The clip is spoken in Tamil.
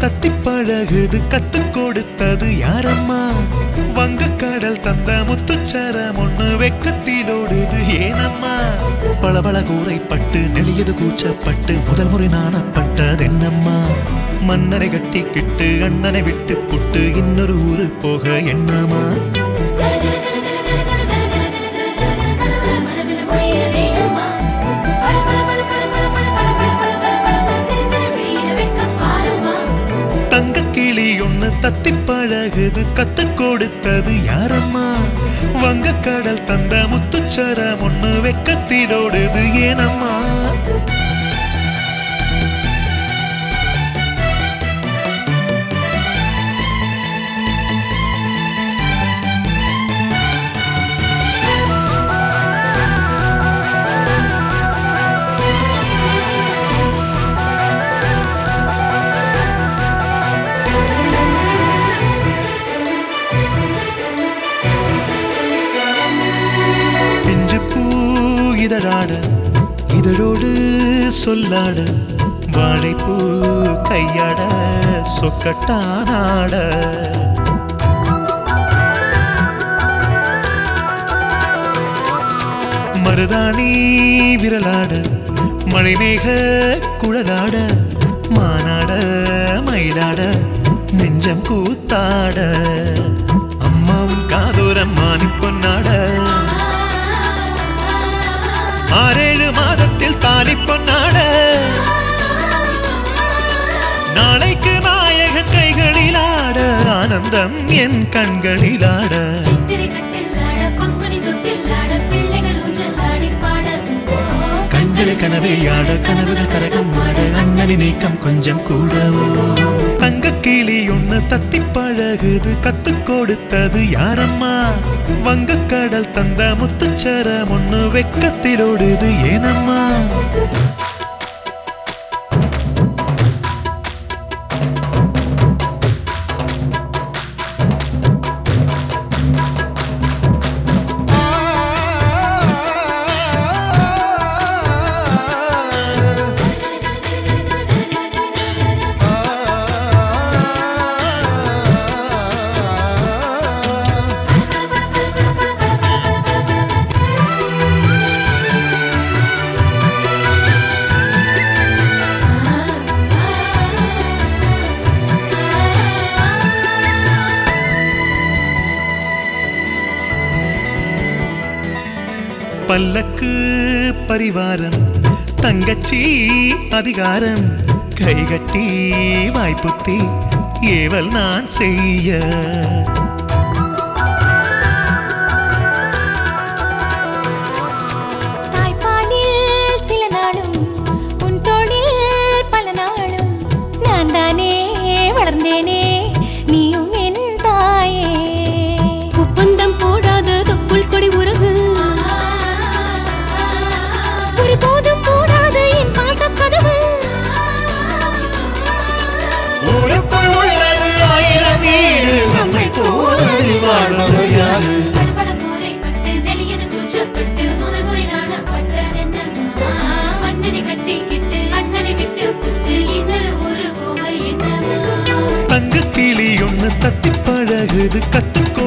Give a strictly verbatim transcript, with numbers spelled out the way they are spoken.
தத்தி பழகுது கத்து கொடுத்தது யாரம்மா? வங்கக்கடல் தந்த முத்துச்சரம் ஒண்ணு வெக்கத்திலோடுது ஏனம்மா? பளபள கூரைப்பட்டு நெளியது கூச்சப்பட்டு முதல் முறை நாணப்பட்டதென்னம்மா? மன்னரை கட்டிக்கிட்டு அண்ணனை விட்டு புட்டு இன்னொரு ஊரு போக என்னமா? தத்தி பழகுது கத்து கொடுத்தது யாரம்மா? வங்கக்கடல் தந்த முத்துச்சரம் ஒண்ணு வெக்கத்திலோடுது ஏனம்மா? இதழாட இதழோடு சொல்லாட வாழைப்பூ கையாட சொக்கட்டானாட மருதாணி விரலாட மழைமேக குழலாட மானாட மயிலாட நெஞ்சம் கூத்தாட அம்மாவும் காதோரம் மானி பொன்னாட ஆறேழு மாதத்தில் தாலி பொன்னாட நாளைக்கு நாயகன் கைகளில் ஆட ஆனந்தம் என் கண்களில் ஆட கண்களை கனவை ஆட கனவுகள் கரகம் ஆட அண்ணனின் நீக்கம் கொஞ்சம் கூடவோ தங்க கிளி ஒண்ணு தத்தி பழகுது கத்து கொடுத்தது யாரம்மா? வங்கக்கடல் தந்த முத்துச்சரம் ஒண்ணு வெக்கத்திலோடுது ஏனம்மா? பல்லக்கு பரிவாரம் தங்கச்சி அதிகாரம் கைகட்டி வாய்ப்புத்தி ஏவல் நான் செய்ய தாய்ப்பாலில் சில நாளும் உன் தோளில் பல நாளும் நான் தானே வளர்ந்தேனே நீயும் என் தாயே ஒப்பந்தம் போடாத தொப்புள் கொடி உறவு போதும் போடாத என் பாசக்கதவு ஊருக்குள் உள்ளது ஆயிரம் வீடு நம்மை போல் வாழ்வது யாரு? பளபள கூரைப்பட்டு நெளியது கூச்சப்பட்டு முதல் முறை நாணப்பட்டதென்னம்மா? மன்னனை கட்டிக்கிட்டு அண்ணனை விட்டு புட்டு இன்னொரு ஊரு போக என்னமா? தங்க கிளி ஒண்ணு தத்தி பழகுது கத்து